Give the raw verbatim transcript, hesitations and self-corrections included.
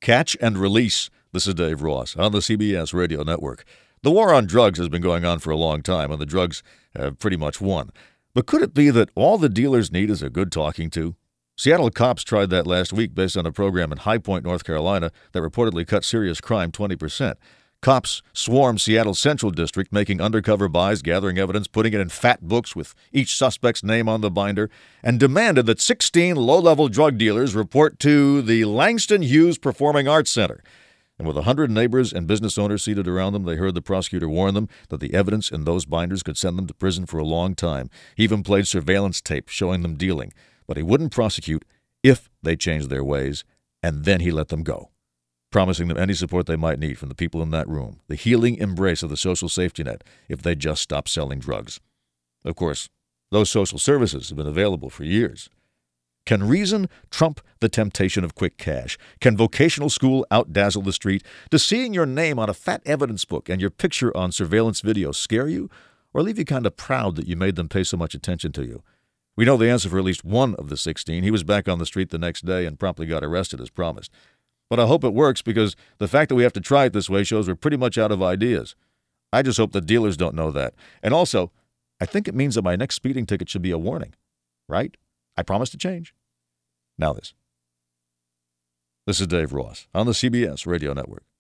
Catch and Release. This is Dave Ross on the C B S Radio Network. The war on drugs has been going on for a long time, and the drugs have pretty much won. But could it be that all the dealers need is a good talking to? Seattle cops tried that last week based on a program in High Point, North Carolina, that reportedly cut serious crime twenty percent. Cops swarmed Seattle's Central District, making undercover buys, gathering evidence, putting it in fat books with each suspect's name on the binder, and demanded that sixteen low-level drug dealers report to the Langston Hughes Performing Arts Center. And with a hundred neighbors and business owners seated around them, they heard the prosecutor warn them that the evidence in those binders could send them to prison for a long time. He even played surveillance tape showing them dealing. But he wouldn't prosecute if they changed their ways, and then he let them go, promising them any support they might need from the people in that room, the healing embrace of the social safety net, if they just stopped selling drugs. Of course, those social services have been available for years. Can reason trump the temptation of quick cash? Can vocational school outdazzle the street? Does seeing your name on a fat evidence book and your picture on surveillance video scare you, or leave you kind of proud that you made them pay so much attention to you? We know the answer for at least one of the sixteen. He was back on the street the next day and promptly got arrested as promised. But I hope it works, because the fact that we have to try it this way shows we're pretty much out of ideas. I just hope the dealers don't know that. And also, I think it means that my next speeding ticket should be a warning, right? I promise to change. Now this. This is Dave Ross on the C B S Radio Network.